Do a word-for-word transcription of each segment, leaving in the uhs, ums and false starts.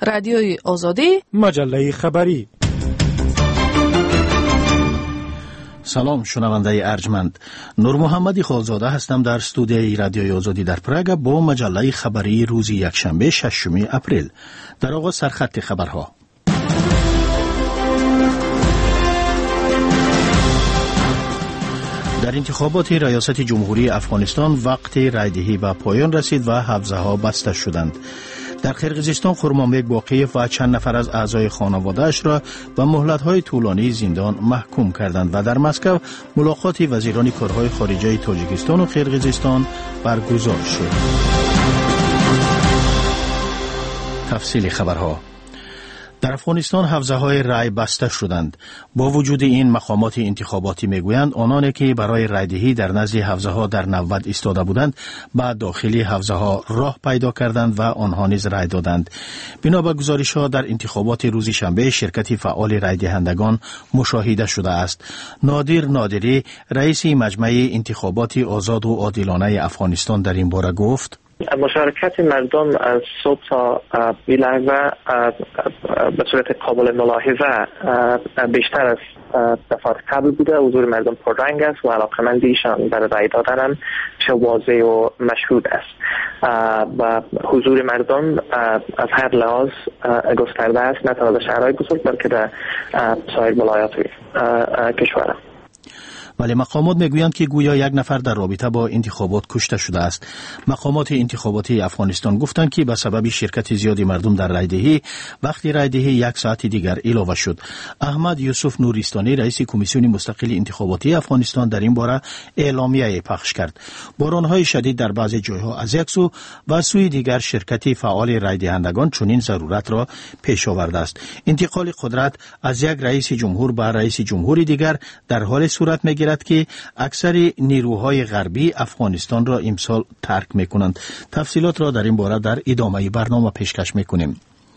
رادیوی آزادی، مجله خبری. سلام شنونده ارجمند، نور محمدی خالزاده هستم در استودیوی رادیوی آزادی در پراگ با مجله خبری روز یکشنبه ششم اپریل. در آغاز سرخط خبرها. در انتخابات ریاست جمهوری افغانستان وقت رایدهی به پایان رسید و حوزه ها بسته شدند. در قرقیزستان خرمانبک باقیف و چند نفر از اعضای خانواده‌اش را به مهلت‌های طولانی زندان محکوم کردند و در مسکو ملاقات وزیران کارهای خارجه تاجیکستان و قرقیزستان برگزار شد. تفصیل خبرها. در افغانستان حوزه های رای بسته شدند. با وجود این مقامات انتخاباتی میگویند آنانی که برای رایدهی در نزد حوزه ها در نوبت ایستاده بودند به داخلی حوزه ها راه پیدا کردند و آنها نیز رای دادند. بنا به گزارش ها در انتخابات روز شنبه شرکت فعال رای دهندگان مشاهده شده است. نادر نادری رئیس مجمع انتخابات آزاد و عادلانه افغانستان در این باره گفت: مشارکت مردم از صبح تا این لحظه به صورت قابل ملاحظه بیشتر از دفعات قبل بوده. حضور مردم پررنگ است و علاقمندیشان برای رای دادن هم واضح و مشهود است و حضور مردم از هر لحاظ گسترده است، نه تنها در شهرهای بزرگ بلکه در سایر ولایات کشور. ولی مقامات میگویند که گویا یک نفر در رابطه با انتخابات کشته شده است. مقامات انتخاباتی افغانستان گفتند که به سبب شرکت زیادی مردم در رایدهی وقتی رایدهی یک ساعت دیگر علاوه شد. احمد یوسف نوریستانی رئیس کمیسیون مستقل انتخاباتی افغانستان در این باره اعلامیه پخش کرد. بارانهای شدید در بعضی جایها از یک سو و سوی دیگر شرکت فعال رایدهندگان چنین ضرورت را پیش آورده است. انتقال قدرت از یک رئیس جمهور به رئیس جمهور دیگر در حال صورت می‌گیرد که اکثر نیروهای غربی افغانستان را امسال ترک میکنند. تفصیلات را در این باره در ادامه برنامه پیشکش میکنیم.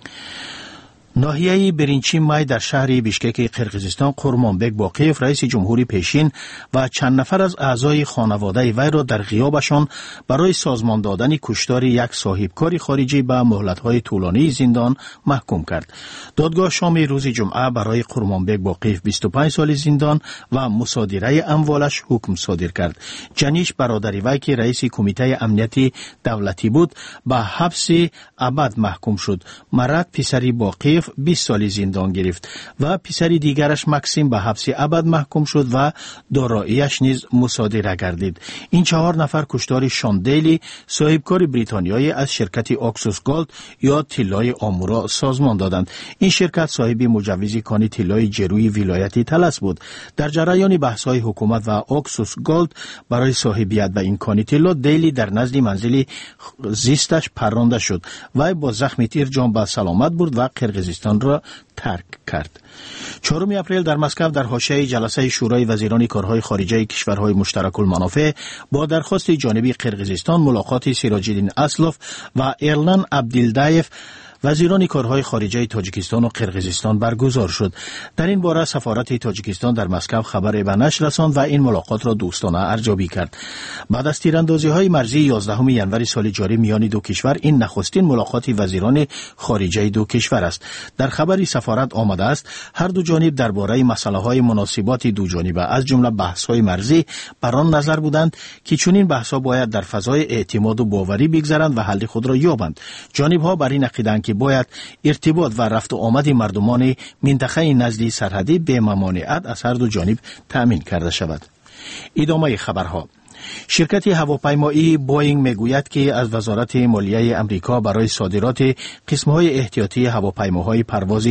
ناحیه برینچی مای در شهر بیشکک قرقیزستان قرمانبک باقیف رئیس جمهوری پیشین و چند نفر از اعضای خانواده وی را در غیابشان برای سازمان دادن کشتار یک صاحبکار خارجی به مهلت‌های طولانی زندان محکوم کرد. دادگاه شام روز جمعه برای قرمانبک باقیف بیست و پنج سال زندان و مصادره اموالش حکم صادر کرد. جنیش برادری وی که رئیس کمیته امنیتی دولتی بود به حبس ابد محکوم شد. مرد پسری باقیف بیست سال زندان گرفت و پسر دیگرش مکسیم به حبس ابد محکوم شد و داراییش نیز مصادره گردید. این چهار نفر کشتار شان دیلی صاحبکار بریتانیایی از شرکت اکسوس گولد یا طلای آمورا سازمان دادند. این شرکت صاحب مجوز کان طلای جروی ولایت طلس بود. در جریان بحث‌های حکومت و اکسوس گولد برای صاحبیت به این کان طلا دیلی در نزد منزل زیستش پرانده شد و با زخم تیر جان به سلامت برد و قرقیزستان را ترک کرد. چهارم اپریل در مسکو در حاشیه جلسه شورای وزیران کارهای خارجه کشورهای مشترک المنافع با درخواست جانبی قرقیزستان ملاقات سیراج الدین اسلوف و ایرلان عبدالدایف وزیران کارهای خارجه تاجیکستان و قرقیزستان برگزار شد. در این باره سفارت تاجیکستان در مسکو خبر به نشر رساند و این ملاقات را دوستانه ارزیابی کرد. بعد از تیراندازی‌های مرزی یازدهم ژانویه سال جاری میان دو کشور این نخستین ملاقات وزیران خارجه دو کشور است. در خبری سفارت آمده است هر دو جانب درباره مسائل مناسبات دو جانبه از جمله بحث‌های مرزی بر آن نظر بودند که چنین بحث‌ها باید در فضای اعتماد و باوری بگذرند و حل خود را یابند. جانب‌ها بر این عقیده‌اند که باید ارتباط و رفت و آمد مردمان منطقه نزدی سرحدی به ممانعت از هر دو جانب تأمین کرده شود. ادامه خبرها. شرکت هواپیمایی بوئینگ میگوید که از وزارت مالیه امریکا برای صادرات قسم‌های احتیاطی هواپیماهای پرواز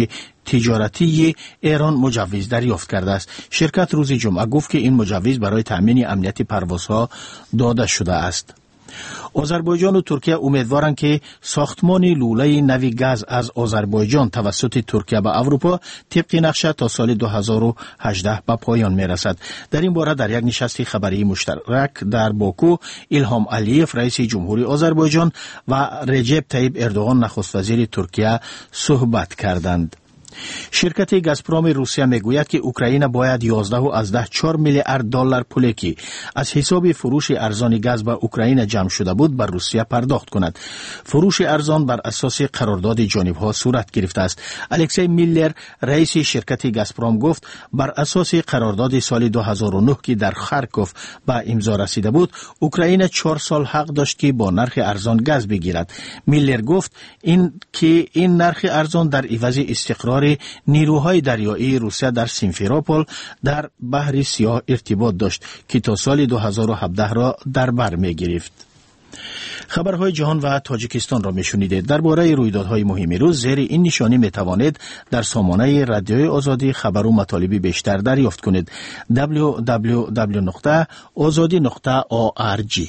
تجارتی ایران مجوز دریافت کرده است. شرکت روز جمعه گفت که این مجوز برای تأمین امنیت پروازها داده شده است. آذربایجان و ترکیه امیدوارند که ساختمان لوله نوی گاز از آذربایجان توسط ترکیه به اروپا طبق نقشه تا سال دو هزار و هجده به پایان میرسد. در این باره در یک نشست خبری مشترک در باکو ایلهام علیف رئیس جمهوری آذربایجان و رجب طیب اردوغان نخست وزیر ترکیه صحبت کردند. شرکت گازپروم روسیه میگوید که اوکراین باید یازده و از ده چهار میلیارد دلار پولی که از حساب فروش ارزان گاز به اوکراین جمع شده بود بر روسیه پرداخت کند. فروش ارزان بر اساس قرارداد جانبها صورت گرفته است. الکسی میلر رئیس شرکت گازپروم گفت بر اساس قرارداد سال دو هزار و نه که در خارکوف به امضا رسیده بود، اوکراین چهار سال حق داشت که با نرخ ارزان گاز بگیرد. میلر گفت این که این نرخ ارزان در عوض استقرار نیروهای دریایی روسیه در سیمفروپول در بحر سیاه ارتباط داشت که تا سال دو هزار و هفده را در بر می گرفت. خبرهای جهان و تاجیکستان را میشنیدید. درباره رویدادهای مهم روز زیر این نشانی می توانید در سامانه رادیوی آزادی خبر و مطالب بیشتر دریافت کنید. دبلیو دبلیو دبلیو نقطه آزادی نقطه او آر جی.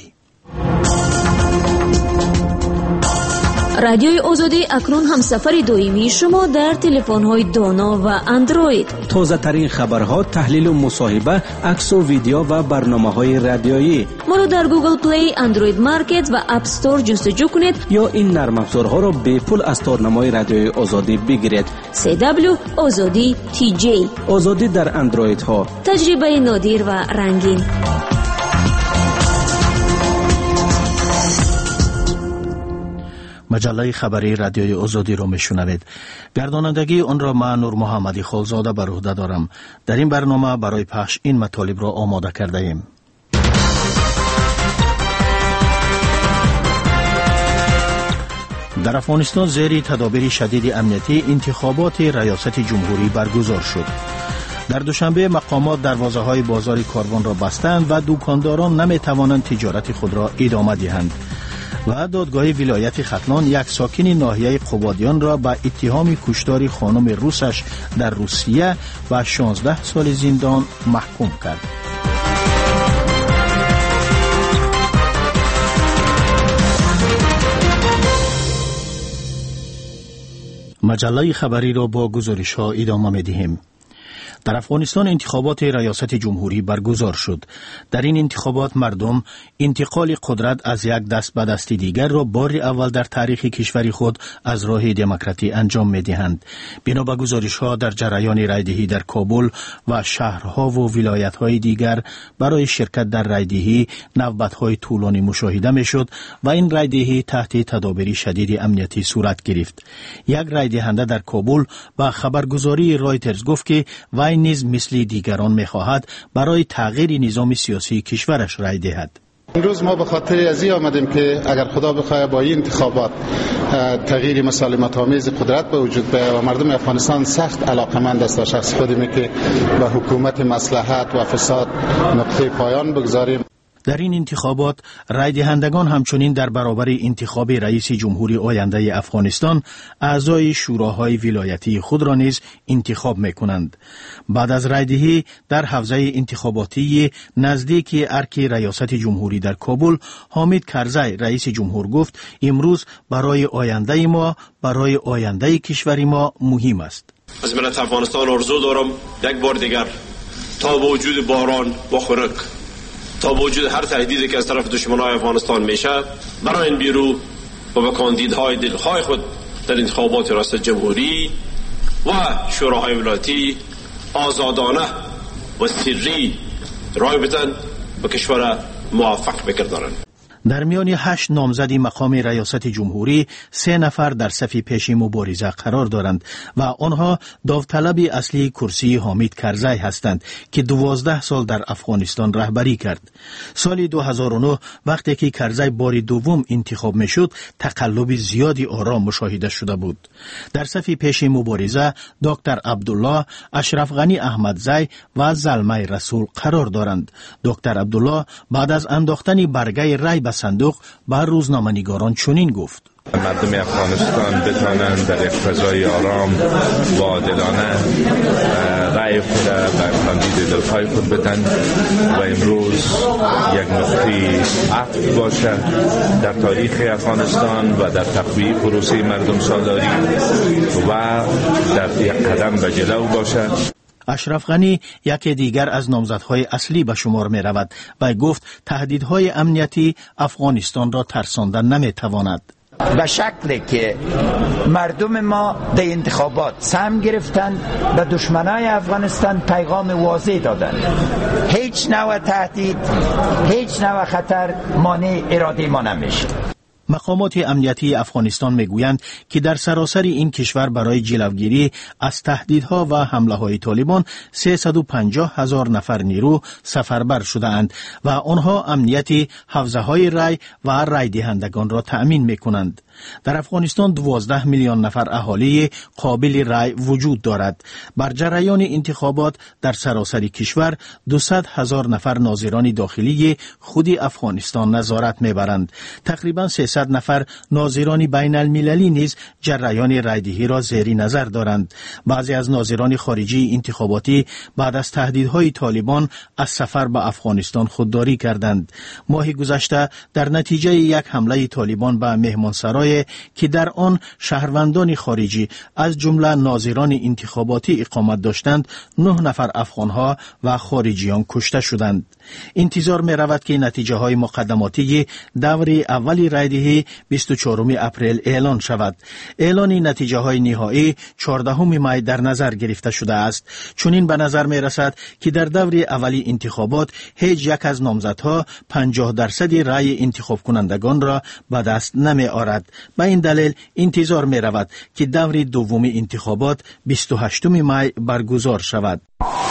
رادیوی آزادی اکنون هم سفر دائمی شما در تلفن‌های دانا و اندروید. تازه ترین خبرها، تحلیل و مصاحبه، عکس و ویدیو و برنامه‌های رادیویی. ما رو در گوگل پلی، اندروید مارکت و اپ استور جستجو کنید یا این نرم افزارها را به پول از تارنمای رادیوی آزادی بگیرید. سی دبلیو آزادی تی جی. آزادی در اندروید ها. تجربه نادر و رنگین. مجله خبری رادیوی آزادی را میشنوید. گردانندگی آن را من نور محمدی خالزاده بر عهده دارم. در این برنامه برای پخش این مطالب را آماده کرده ایم. در افغانستان زیر تدابیر شدید امنیتی انتخابات ریاست جمهوری برگزار شد. در دوشنبه مقامات دروازه های بازار کاروان را بستند و دکانداران نمی توانند تجارت خود را ادامه دهند. و دادگاه ولایت ختلان یک ساکن ناحیه قبادیان را به اتهام کشتار خانم روسش در روسیه و شانزده سال زندان محکوم کرد. مجله خبری را با گزارش ها ادامه می دهیم. در افغانستان انتخابات ریاست جمهوری برگزار شد. در این انتخابات مردم انتقال قدرت از یک دست به دست دیگر را بار اول در تاریخ کشور خود از راه دموکراتی انجام می دهند. بنا به گزارش ها در جریان رایدهی در کابل و شهرها و ولایت های دیگر برای شرکت در رایدهی نوبت های طولانی مشاهده می شد و این رایدهی تحت تدابیر شدید امنیتی صورت گرفت. یک رایدهنده در کابل با خبرگزاری رایترز گفت که وی نیز مثل دیگران می‌خواهد برای تغییر نظام سیاسی کشورش رای دهد. امروز ما به خاطر ازی آمدیم که اگر خدا بخواد با این انتخابات تغییر مسالمت آمیز قدرت به وجود بیاید و مردم افغانستان سخت علاقمند است و شخص خودی که به حکومت مصلحت و فساد نقطه پایان بگذاریم. در این انتخابات رای دهندگان همچنین در برابر انتخاب رئیس جمهوری آینده افغانستان اعضای شوراهای ولایتی خود را نیز انتخاب می‌کنند. بعد از رای دهی در حوزه انتخاباتی نزدیک ارک ریاست جمهوری در کابل، حامد کرزی رئیس جمهور گفت امروز برای آینده ما، برای آینده کشور ما مهم است. از ملت افغانستان آرزو دارم یک بار دیگر تا با وجود باران و خنک، تا با وجود هر تهدیدی که از طرف دشمنان افغانستان میشه، برای این بیرو و به کاندیدهای دلخواه خود در انتخابات ریاست جمهوری و شوراهای ولایتی آزادانه و سری رای بدن و کشور موفق بگردانند. در میان هشت نامزد مقام ریاست جمهوری سه نفر در صف پیش مبارزه قرار دارند و آنها داوطلب اصلی کرسی حامد کرزی هستند که دوازده سال در افغانستان رهبری کرد. سال دو هزار و نه وقتی که کرزی بار دوم انتخاب میشد، تقلب زیادی آرا مشاهده شده بود. در صف پیش مبارزه دکتر عبدالله، اشرف غنی احمدزی و زلمه رسول قرار دارند. دکتر عبدالله بعد از انداختن برگه رای به صندوق بر روزنامه‌نگاران چنین گفت: مردم افغانستان بتوانند در یک فضای آرام و عادلانه رای خود بر کاندید دلخواه خود بدن و امروز یک نقطه عطف باشه در تاریخ افغانستان و در تقویت پروسه مردم سالاری و در یک قدم به جلو باشه. اشرف غنی یکی دیگر از نامزدهای اصلی به شمار می رود و گفت تهدیدهای امنیتی افغانستان را ترساندن نمی تواند. به شکلی که مردم ما در انتخابات سهم گرفتن به دشمنای افغانستان پیغام واضح دادن: هیچ نوع تهدید، هیچ نوع خطر مانع اراده ما نمیشه. مقامات امنیتی افغانستان میگویند که در سراسر این کشور برای جلوگیری از تهدیدها و حمله‌های طالبان سیصد و پنجاه هزار نفر نیرو سفربر شده‌اند و آنها امنیت حوزه‌های رای و رای دهندگان را تأمین می‌کنند. در افغانستان دوازده میلیون نفر اهالی قابل رای وجود دارد. بر جریان انتخابات در سراسر کشور دویست هزار نفر ناظران داخلی خود افغانستان نظارت میبرند. تقریبا سیصد نفر ناظران بین المللی نیز جریان رایدهی را زیر نظر دارند. بعضی از ناظران خارجی انتخاباتی بعد از تهدیدهای طالبان از سفر به افغانستان خودداری کردند. ماه گذشته در نتیجه یک حمله طالبان به مهمانسرای که در آن شهروندان خارجی از جمله ناظران انتخاباتی اقامت داشتند، نه نفر افغانها و خارجیان کشته شدند. انتظار می رود که نتیجه های مقدماتی دور اول رایدهی بیست و چهارم اپریل اعلان شود. اعلان نتیجه های نهایی چهاردهم می در نظر گرفته شده است. چنین به نظر می رسد که در دور اولی انتخابات هیچ یک از نامزدها پنجاه درصد رای انتخاب کنندگان را به دست نمی آورد. به این دلیل انتظار می رود که دور دوم انتخابات بیست و هشتم می برگزار شود.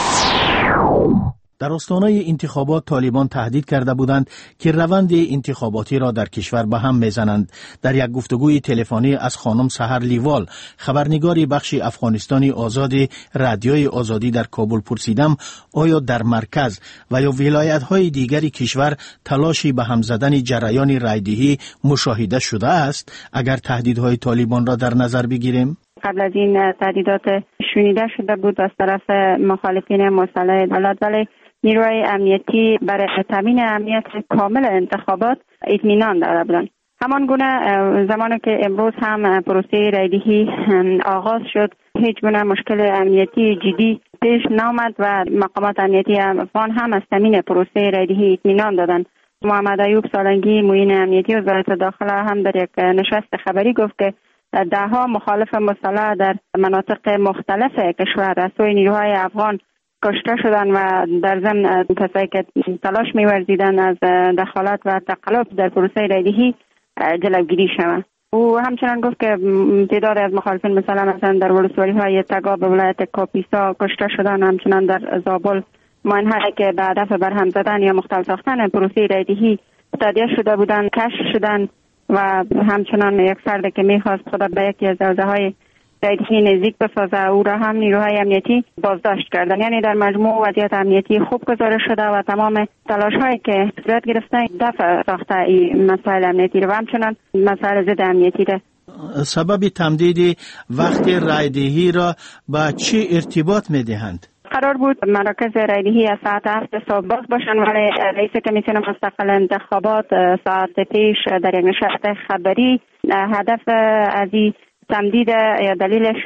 در آستانه انتخابات طالبان تهدید کرده بودند که روند انتخاباتی را در کشور به هم میزنند. در یک گفتگوی تلفنی از خانم سحر لیوال، خبرنگاری بخش افغانستانی آزاد رادیوی آزادی در کابل، پرسیدم آیا در مرکز و یا ولایت‌های دیگری کشور تلاشی به هم زدن جریان رایدهی مشاهده شده است اگر تهدیدهای طالبان را در نظر بگیریم؟ قبل از این تهدیدات شنیده شده بود از طرف مخالفین مسلح دولت، ولی نیروهای امنیتی برای تامین امنیت کامل انتخابات اطمینان داده بودند. همان گونه زمانی که امروز هم پروسه رایدهی آغاز شد، هیچ گونه مشکل امنیتی جدی پیش نامد و مقامات امنیتی افغان هم از تامین پروسه رایدهی اطمینان دادند. محمد ایوب سالنگی، معین امنیتی وزارت داخله هم در یک نشست خبری گفت که دهها مخالف مسلح در مناطق مختلف کشور از سوی نیروهای افغان کشته شدند و در ضمن کسایی که تلاش می‌ورزیدند از دخالت و تقلب در پروسه رایدهی جلوگیری شود. او همچنان گفت که تعداد از مخالفین مسلح مثلا در ولسوالی‌های تگاب به ولایت کاپیسا کشته شدند، همچنان در زابل مانهایی که به هدف برهم زدن یا مختل ساختن پروسه رایدهی تادیه شده بودند کشف شدند و همچنان یک فرد که میخواست خود به یکی از حوزه‌های رایدهی نزدیک بسازه او را هم نیروهای امنیتی بازداشت کردند. یعنی در مجموع وضعیت امنیتی خوب گزارش شده و تمام تلاش‌هایی که صورت گرفته دفع ساخته این مسائل امنیتی و همچنان مسائل ضد امنیتی را. سبب تمدید وقت رایدهی را با چه ارتباط می‌دهند؟ قرار بود مراکز رایدهی از ساعت هفت صبح باز باشند، ولی رئیس کمیسیون مستقل انتخابات ساعت پیش در یک نشست خبری هدف از این تمدید یا دلیلش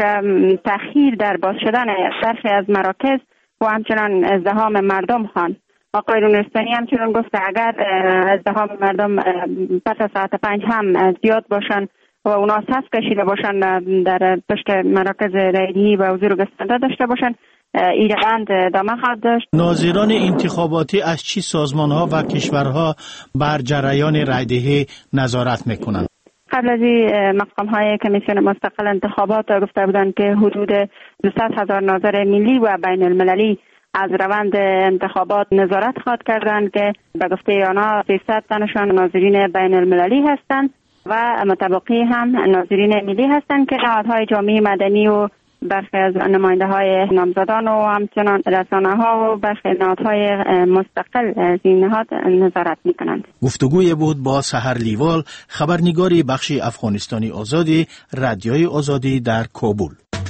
تأخیر در باز شدن برخی از مراکز و همچنان ازدحام مردم خواند. آقای نورستانی همچنان گفت اگر ازدحام مردم پس از ساعت پنج هم زیاد باشند و اونا صف کشیده باشند در پشت مراکز رایدهی و حضور گسترده داشته باشند، این روند ادامه خواهد داشت. ناظران انتخاباتی از چه سازمان‌ها و کشورها بر جریان رایدهی نظارت میکنند؟ قبل از این مقام‌های کمیسیون مستقل انتخابات گفته بودند که حدود دویست هزار ناظر ملی و بین المللی از روند انتخابات نظارت خواهد کردند که به گفته آنها سیصد تنشان ناظرین بین المللی هستند و متبقی هم ناظرین ملی هستند که نهادهای جامعه مدنی و برخی از نماینده های نامزدان و همچنان رسانه ها و برخی نهادهای مستقل از این نهاد نظارت می کنند. گفتگوی بود با سحر لیوال، خبرنگاری بخش افغانستانی آزادی رادیوی آزادی در کابل.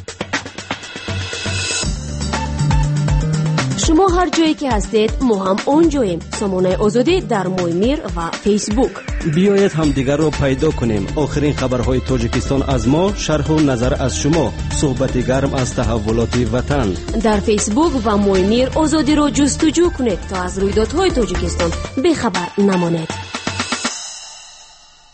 شما هر جایی که هستید ما هم اونجاییم. سامانه آزادی در مویمیر و فیسبوک. بیایید هم دیگر رو پیدا کنیم. آخرین خبرهای تاجیکستان از ما، شرح و نظر از شما، صحبت گرم از تحولات وطن. در فیسبوک و مویمیر آزادی رو جستجو کنید تا از رویدادهای تاجیکستان بخبر نمانید.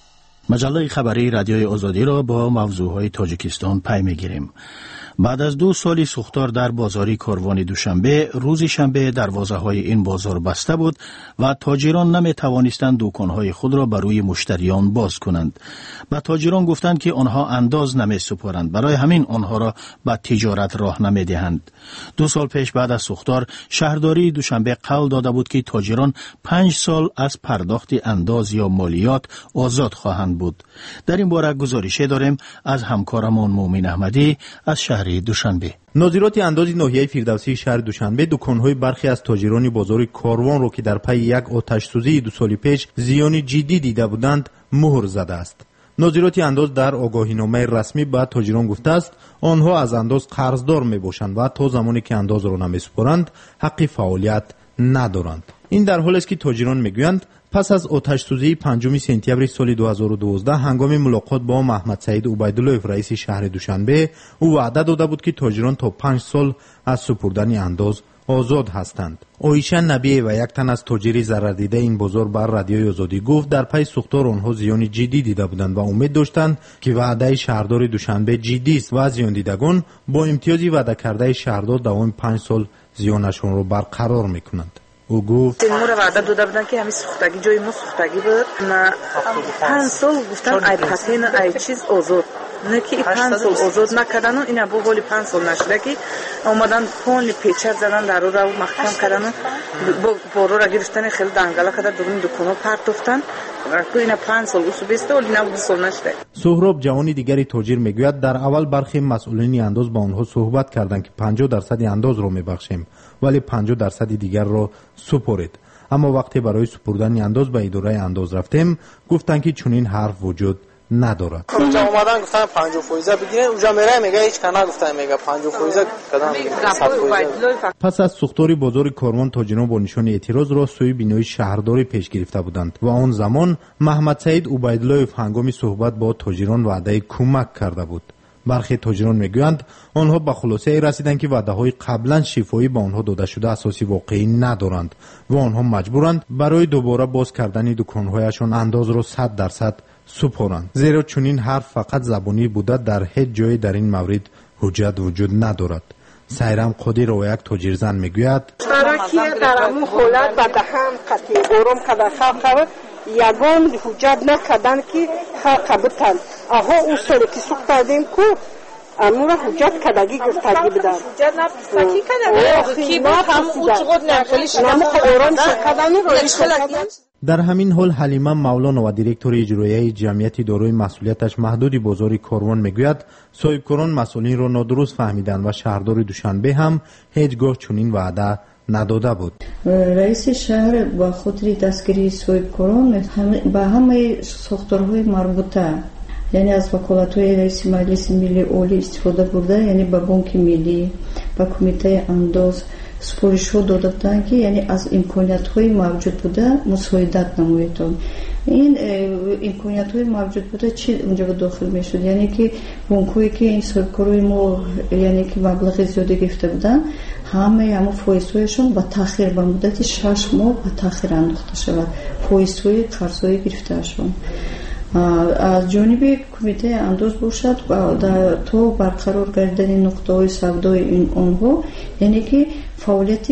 مجله خبری رادیوی آزادی را با موضوعهای تاجیکستان پی میگیریم. بعد از دو سالی سوختار در بازاری کاروان دوشنبه، روز شنبه دروازه های این بازار بسته بود و تاجران نمی توانستند دکانهای خود را بر روی مشتریان باز کنند. و تاجران گفتند که آنها انداز نمی سپارند، برای همین آنها را به تجارت راه نمی دهند. دو سال پیش بعد از سوختار، شهرداری دوشنبه قول داده بود که تاجران پنج سال از پرداخت انداز یا مالیات آزاد خواهند بود. در این باره گزارشی داریم از همکارمان مومن احمدی از شهر دوشنبه. ناظرات انداز ناحیه فردوسی شهر دوشنبه دکان‌های برخی از تاجران بازار کاروان را که در پی یک آتش سوزی دو سال پیش زیان جدی دیده بودند مهر زده است. ناظرات انداز در آگاهینامه رسمی به تاجران گفته است آنها از انداز قرضدار میباشند و تا زمانی که انداز را نمیسپارند حق فعالیت ندارند. این در حالی است که تاجران میگویند پس از آتش سوزی پنجم سپتامبر سال دو هزار و دوازده هنگام ملاقات با محمد سعید عبیدالله رئیس شهر دوشنبه او وعده داده بود که تاجران تا پنج سال از سپردن انداز آزاد هستند. آیشه نبی و یک تن از تاجری ضرر دیده این بازار بر رادیوی آزادی گفت در پی سوختار آنها زیان جدی دیده بودند و امید داشتند که وعده شهردار دوشنبه جدی است و زیان دیدگان با امتیازی وعده کرده شهردار دوام پنج سال زیانشان را برقرار میکنند. او گفت ما را وعده داده بودن که همین سوختگی جای ما سوختگی بود، نه پنج سال گفتن ای پتین ای چیز آزاد، نه که پنج سال آزاد نکردن و این ابو حالی پنج سال نشده که اومدن پول پیچر زدن در رو رو محکم کردن و بارو را گرفتن خیلی دنگاله کردن درون دکانو پرتفتن که این پنج سال اوسو بیسته ولی نه دو سال نشده. سهراب جوانی دیگری تاجر میگوید در اول برخی مسئولین انداز با آنها صحبت کردند که پنجاه درصد انداز را میبخشیم ولی پنجاه درصد دیگر را سپرید، اما وقتی برای سپردن انداز به اداره انداز رفتیم گفتند که چنین حرف وجود ندارد. اونجا اومدن گفتن پنجاه فیصد بگیرین، اونجا میره میگه هیچ کنا گفتن میگه پنجاه فیصد کدام. پس از سوختار بازار کاروان تاجران با نشان اعتراض را سوی بینای شهرداری پیش گرفته بودند و آن زمان محمد سعید عبیدالله هنگام صحبت با تاجران وعده کمک کرده بود. برخی تاجران میگویند آنها به خلاصه رسیدند که وعده‌های قبلا شفاهی به آنها داده شده اساسی واقعی ندارند و آنها مجبورند برای دوباره باز کردن دکان‌هایشان انداز را صد درصد سپارند، زیرا چنین حرف فقط زبانی بوده در هیچ جای در این مورد حجت وجود ندارد. سایرام قدیر و یک تاجرزن میگوید برای که در همون حالت به دهم قطعی آرام کده خلق یگان حجت نکردن که خلق بودن آها اون سالی که سوخت کردیم که امور حجت کدگی گفتگی بدن حجت نفسکی کدگی کی بود همون اوچقود نخلیش نمو آرام شکدن رو در همین حال حلیمه مولانا و دیرکتور اجرایی جمعیت دارای مسئولیتش محدود بازار کاروان میگوید صاحبکاران مسئولین را نادرست فهمیدند و شهردار دوشنبه هم هیچگاه چنین وعده نداده بود. رئیس شهر با خاطر دستگیری صاحبکاران به همه ساختارهای مربوطه یعنی از وکالت‌های رئیس مجلس ملی عالی استفاده برده، یعنی به بانک ملی و کمیته انداز سپارش‌ها داده بودند که یعنی از امکانیت‌های موجود بوده مساعدت نمایید. این امکانیت‌های موجود بوده چی اونجا به داخل می‌شد، یعنی که بانک‌هایی که این صاحبکارای ما یعنی که مبلغ زیادی گرفته بودن همه همه فایزهایشون با تاخیر به مدت شش ماه به تاخیر انداخته شود، فایزهای قرضهای گرفته‌شون از جانب کمیته انداز باشد و در تو برقرار گردن نقطه های سودای این آنها، یعنی که فعالیت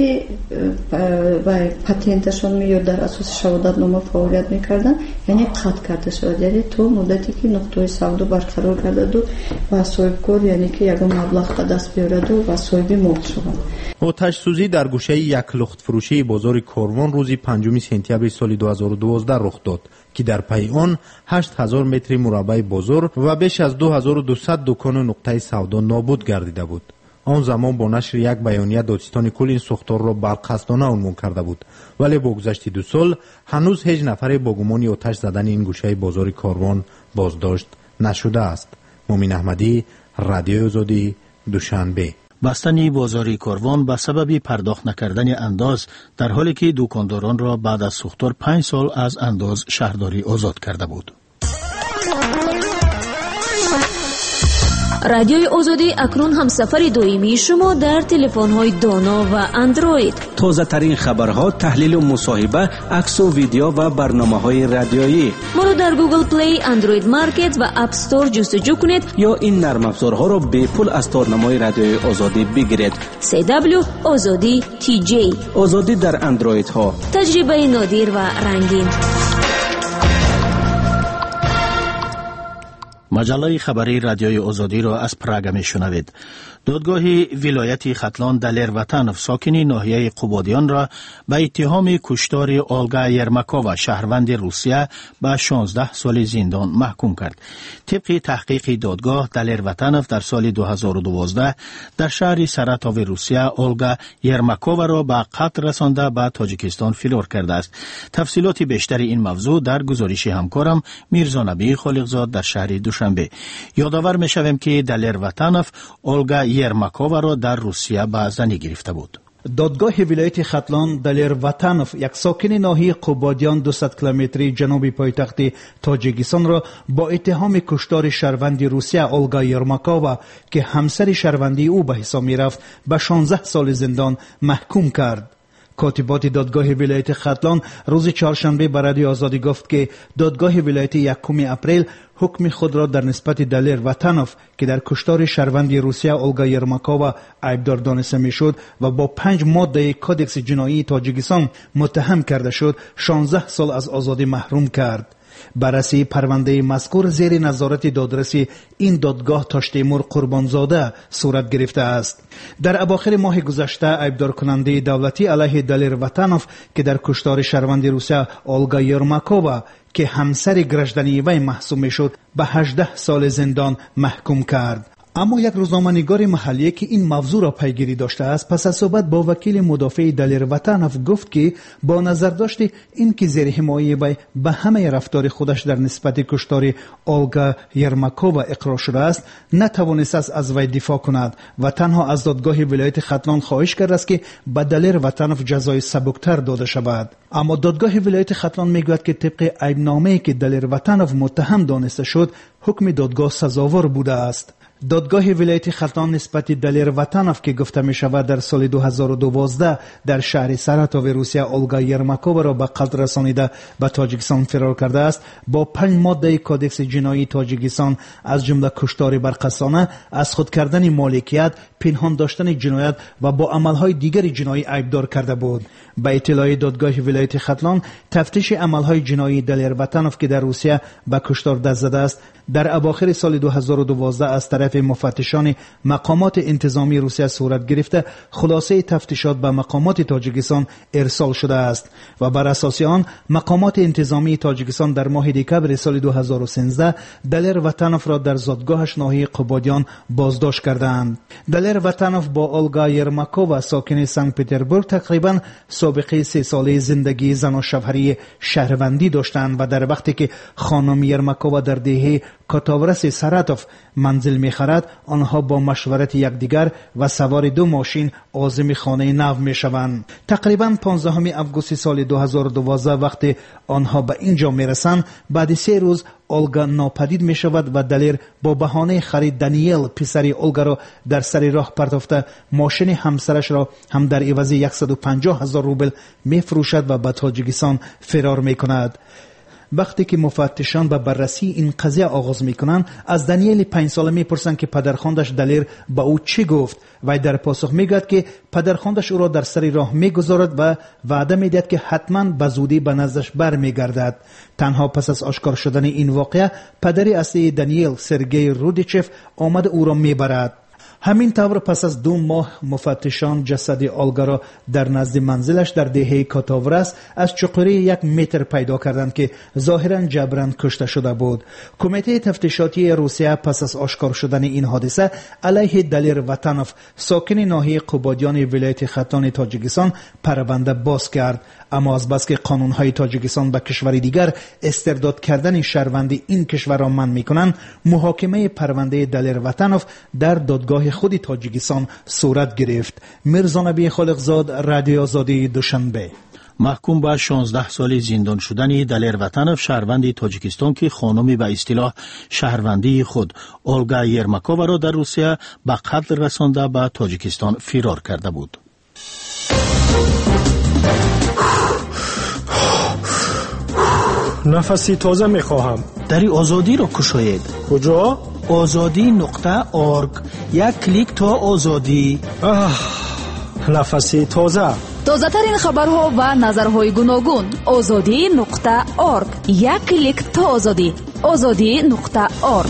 و پاتنتشون میاد در اساس شهادت نامه فعالیت میکردن یعنی قطع کرده شد، یعنی تو مدتی که نقطه های سودا برقرار گردد و صاحبکار یعنی که یک مبلغ به دست بیارد و صاحب ملک شود. آتش سوزی در گوشه یک لخت فروشی بازار کاروان روز پنجم سپتامبر سال دو هزار و دوازده رخ داد که در پی آن هشت هزار متر مربع بازار و بیش از دو هزار و دویست دکان و نقطه سودا نابود گردیده بود. آن زمان با نشر یک بیانیه دادستان کل این ساختار را برقصدانه عنوان کرده بود، ولی با گذشت دو سال هنوز هیچ نفر با گمان آتش زدن این گوشه بازار کاروان بازداشت نشده است. مومن احمدی، رادیوی آزادی، دوشنبه. بستن بازار کاروان به سبب پرداخت نکردن انداز در حالی که دکانداران را بعد از سوختار پنج سال از انداز شهرداری آزاد کرده بود. رادیوی آزادی اکنون هم سفر دائمی شما در تلفن‌های دانا و اندروید. تازه ترین خبرها، تحلیل و مصاحبه، عکس و ویدیو و برنامه‌های رادیویی. ما رو در گوگل پلی، اندروید مارکت و اپ استور جستجو کنید یا این نرم افزارها رو به پول از تارنمای رادیوی آزادی بگیرید. سی دبلیو آزادی تی جی. آزادی در اندروید ها. تجربه نادر و رنگین. مجله خبری رادیوی آزادی را از پراگ میشنوید. دادگاه ولایت ختلان دلیر وطنف ساکنی ناحیه قبادیان را به اتهام کشتار اولگا یرمکووا شهروند روسیه به شانزده سال زندان محکوم کرد. طبق تحقیق دادگاه، دلیر وطنف در سال دو هزار و دوازده در شهر سراتاو روسیه اولگا یرمکووا را به قتل رسانده به تاجیکستان فرار کرده است. تفصیلات بیشتر این موضوع در گزارش همکارم میرزا نبی خالقزاد در شهر دوشنبه. یادآور میشویم که دلیر وطنف اولگا یرمکووا را در روسیه به زنی گرفته بود. دادگاه ولایت ختلان دلیر وطنف، یک ساکن ناحیه قبادیان دویست کیلومتری جنوبی پایتخت تاجیکستان را با اتهام کشتار شهروند روسیه اولگا یرمکووا که همسر شهروندی او به حساب میرفت به شانزده سال زندان محکوم کرد. کاتبات دادگاه ولایت ختلان روز چهارشنبه به رادیو آزادی گفت که دادگاه ولایت یکم اپریل حکم خود را در نسبت دلیر وطنف که در کشتار شهروند روسیه اولگا یرمکووا عیبدار دانسته میشد و با پنج ماده کودکس جنایی تاجیکستان متهم کرده شد، شانزده سال از آزادی محروم کرد. بررسی پرونده مذکور زیر نظارت دادرسی این دادگاه تاش تیمور قربانزاده صورت گرفته است. در اواخر ماه گذشته عیبدار کننده دولتی علیه دلیر وطنف که در کشتار شهروند روسیه اولگا یرمکووا که همسر گرجدنی وی محسوب میشد به هجده سال زندان محکوم کرد. اما یک روزنامه‌نگار محلی که این موضوع را پیگیری داشته است پس از صحبت با وکیل مدافع دلیر وطنف گفت که با نظر داشت این که زیر حمایت وی به همه رفتار خودش در نسبت کشتار اولگا یرمکووا اقرار شده است، نتوانست از وی دفاع کند و تنها از دادگاه ولایت ختلان خواهش کرده است که به دلیر وطنف جزای سبکتر داده شود. اما دادگاه ولایت ختلان میگوید که طبق عیبنامه‌ای که دلیر وطنف متهم دانسته شد، حکم دادگاه سزاوار بوده است. دادگاه ولایت ختلان نسبت دلیر وطنف که گفته می شود در سال دو هزار و دوازده در شهر سراتاو روسیه اولگا یرمکووا را به قتل رسانیده به تاجیکستان فرار کرده است، با پنج ماده کودکس جنایی تاجیکستان از جمله کشتار برقصانه، از خود کردن مالکیت، پنهان داشتن جنایت و با عملهای دیگر جنایی عیبدار کرده بود. به اطلاع دادگاه ولایت ختلان، تفتیش عملهای جنایی دلیر وطنف که در روسیه به کشتار دست زده است در اواخر سال دو هزار و دوازده از طرف مفتشان مقامات انتظامی روسیه صورت گرفته، خلاصه تفتیشات به مقامات تاجیکستان ارسال شده است و بر اساس آن مقامات انتظامی تاجیکستان در ماه دکمبر سال دو هزار و سیزده دلیر وطنف را در زادگاهش ناحیه قبادیان بازداشت کردند. دلیر وطنف با اولگا یرمکووا ساکن سنت پترزبورگ تقریبا سابقه سه ساله زندگی زن و شوهری شهروندی داشتند و در وقتی که خانم یرمکووا در دهه کاتاورس سراتاف منزل می‌خرد، آنها با مشورت یکدیگر و سوار دو ماشین عازم خانه نو می‌شوند. تقریباً پانزدهم آگوست سال دو هزار و دوازده وقتی آنها به اینجا می‌رسند، بعد سه روز اولگا ناپدید می‌شود و دلیر با بهانه خرید دانیل پسر اولگا را در سر راه پرتافته ماشین همسرش را هم در عوض صد و پنجاه هزار روبل می‌فروشد و به تاجیکستان فرار می‌کند. وقتی که مفتشان به بررسی این قضیه آغاز میکنند، از دانیل پنج ساله میپرسند که پدرخواندش دلیر با او چی گفت و در پاسخ میگوید که پدرخواندش او را در سر راه میگذارد و وعده میدهد که حتما به زودی به نزدش برمیگردد. تنها پس از آشکار شدن این واقعه پدر اصلی دانیل، سرگئی رودیچف، آمد او را میبرد. همین طور پس از دو ماه مفتشان جسد اولگا را در نزد منزلش در دهه کاتاورس از چقوری یک متر پیدا کردند که ظاهرا جبران کشته شده بود. کمیته تفتیشاتی روسیه پس از آشکار شدن این حادثه علیه دلیر وطنف ساکن ناحیه قبادیان ولایت ختلان تاجیکستان پرونده باز کرد، اما از بس که قانونهای تاجیکستان به کشوری دیگر استرداد کردن شهروندی این کشور را منع می‌کنند، محاکمه پرونده دلیر وطنف در دادگاه خود تاجیکستان صورت گرفت. میرزا نبی خالقزاد، رادیو آزادی، دوشنبه. محکوم به شانزده سال زندان شدن دلیر وطنов شهروند تاجیکستان که خانمی به اصطلاح شهروندی خود اولگا یرماکووا را در روسیه به قتل رسانده به تاجیکستان فرار کرده بود. نفسی تازه میخواهم. دری آزادی را کشاید. کجا؟ آزادی نقطه آرگ. یک کلیک تا آزادی. آه، نفسی تازه. تازه ترین خبرها و نظرهای گوناگون. آزادی نقطه آرگ. یک کلیک تا آزادی. آزادی نقطه آرگ.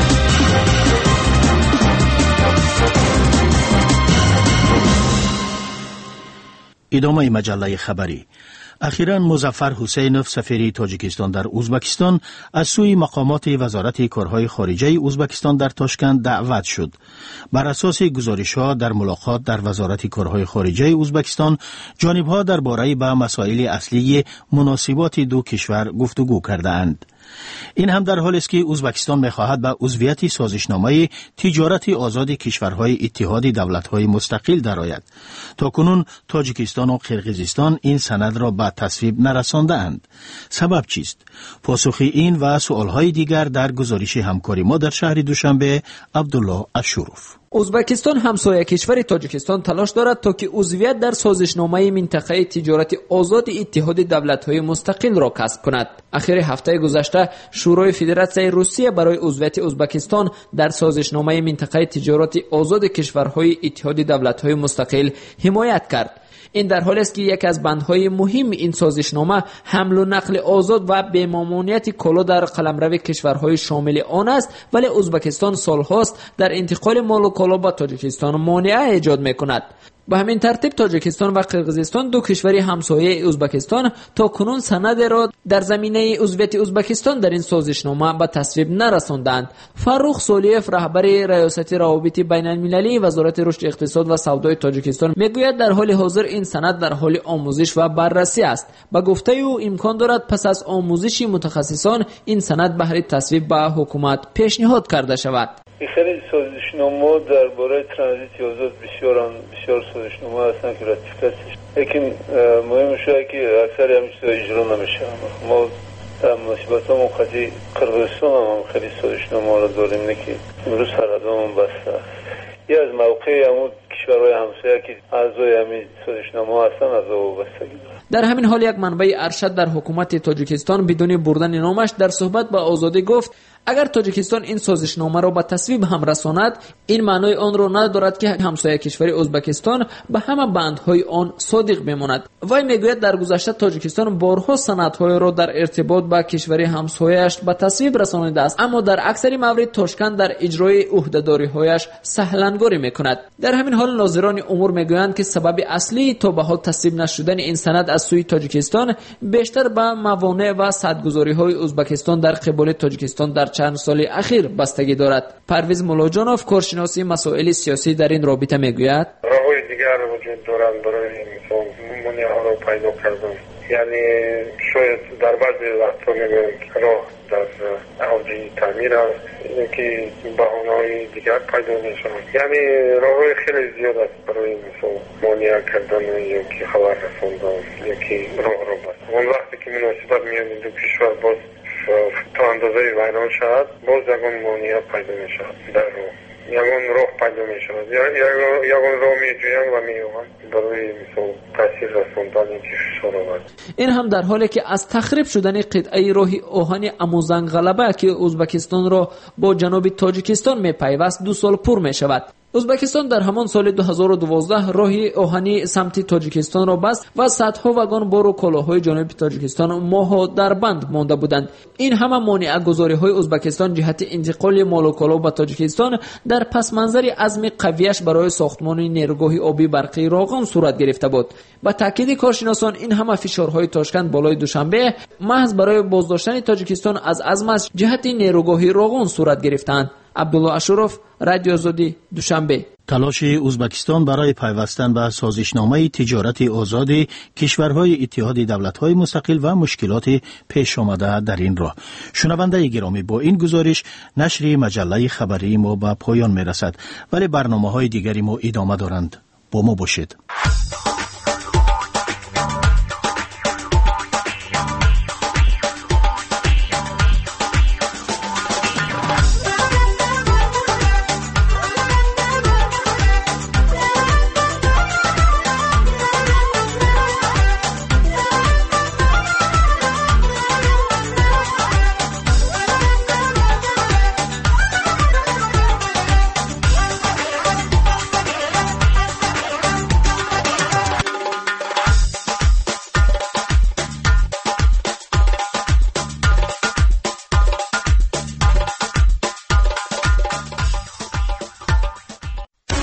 ادامه مجله خبری. اخیراً مظفر حسینوف سفیر تاجیکستان در ازبکستان از سوی مقامات وزارت کارهای خارجه ازبکستان در تاشکند دعوت شد. بر اساس گزارش‌ها در ملاقات در وزارت کارهای خارجه ازبکستان جانب‌ها درباره به مسائل اصلی مناسبات دو کشور گفتگو کردند. این هم در حالی است که ازبکستان می‌خواهد به عضویت سازشنامه تجارت آزاد کشورهای اتحاد دولت‌های مستقل درآید. تاکنون تاجیکستان و قرقیزستان این سند را به تصویب نرسانده‌اند. سبب چیست؟ پاسخ این و سوال‌های دیگر در گزارش همکاری ما در شهر دوشنبه عبدالله اشروف. ازبکستان همسایه کشور تاجیکستان تلاش دارد تا که عضویت در سازشنامه منطقه تجارت آزاد اتحاد دولت‌های مستقل را کسب کند. اخیر هفته گذشته شورای فدراسیای روسیه برای عضویت ازبکستان در سازشنامه منطقه تجارت آزاد کشورهای اتحاد دولت‌های مستقل حمایت کرد. این در حالی است که یک از بندهای مهم این سازشنامه حمل و نقل آزاد و بی‌ممانعت کالا در قلمرو کشورهای شامل آن است، ولی ازبکستان سالهاست در انتقال مال و کالا به تاجیکستان مانع ایجاد می‌کند. به همین ترتیب تاجیکستان و قرقیزستان دو کشور همسایه ازبکستان تا کنون سند را در زمینه عضویت ازبکستان در این سازشنامه به تصویب نرساندند. فروخ سولیف رهبر ریاست روابط بین المللی وزارت رشد اقتصاد و سودای تاجیکستان میگوید در حال حاضر این سند در حال آموزش و بررسی است. به گفته او امکان دارد پس از آموزش متخصصان این سند بهره تصویب به حکومت پیشنهاد کرده شود. خیلی سازشنامه درباره ترانزیت آزاد بسیار بسیار سازشنامه هستند که راتیفیکاش لیکن مهم شده که اکثر همین چیزا اجرا نمیشه. ما در مناسبت‌ها قضیه قرقیزستان هم خیلی سازشنامه را داریم که امروز سرحدامون بسته است. یه از موقع همون کشورهای همسایه که اعضای همین سازشنامه هستن از وابستگی دارند. در همین حال یک منبع ارشد در حکومت تاجیکستان بدون بردن نامش در صحبت با آزادی گفت اگر تاجیکستان این سازشنامه را به تصویب هم رساند این معنای آن را ندارد که همسایه کشور ازبکستان به همه بندهای آن صادق بماند. وی میگوید در گذشته تاجیکستان بارها سندهای را در ارتباط با کشور همسایه‌اش به تصویب رسانیده است، اما در اکثر موارد تاشکند در اجرای عهده‌داری‌هایش سهل‌انگاری میکند. در همین حال ناظران امور میگویند که سبب اصلی تا به حال تصویب نشدن این سند از سوی تاجیکستان بیشتر به موانع و صدگذاری‌های ازبکستان در قبال تاجیکستان در چند سال اخیر بستگی دارد. پرویز مولاجانوف کارشناس مسائل سیاسی در این رابطه میگوید راه‌های دیگر وجود دارند برای مانع‌ها را پیدا کردن. یعنی شاید در بعضی وقتا میگویند راه در اوج تعمیر است که بهانه‌های دیگر پیدا میشوند. یعنی راه‌های خیلی زیاد است برای مثلا مانع کردن یا که خبر رساندن یا که راه را بست. اون وقتی که مناسبت میان دو کشور باز تا اندازه ویران شد باز یکون مانع پیدا می شود در راه یکون راه پیدا می شود یکون راه می جویند و می یوند برای مثال تاثیر رساندن کشور آورد. این هم در حالی که از تخریب شدن قطعه راه آهن اموزنگ غلبه که ازبکستان را با جنوب تاجیکستان می پیوست دو سال پر می شود. ازبکستان در همان سال دو هزار و دوازده راه آهنی سمت تاجیکستان را بست و صدها واگن بار و کالاهای جنوب تاجیکستان ماها در بند مانده بودند. این همه مانع گذاری‌های ازبکستان جهت انتقال مال و کالا به تاجیکستان در پس منظر عزم قویش برای ساختمان نیروگاه آبی برقی راغون صورت گرفته بود. با تاکید کارشناسان این همه فشارهای تاشکند بالای دوشنبه محض برای بازداشتن تاجیکستان از عزمش جهت نیروگاه راغون صورت گرفتند. عبدالله اشرف، رادیو آزادی، دوشنبه. تلاش ازبکستان برای پیوستن به سازشنامه تجارت آزاد کشورهای اتحاد دولت‌های مستقل و مشکلات پیش آمده در این راه. شنونده گرامی، با این گزارش نشر مجله خبری ما به پایان میرسد، ولی برنامه‌های دیگری ما ادامه دارند. با ما باشید.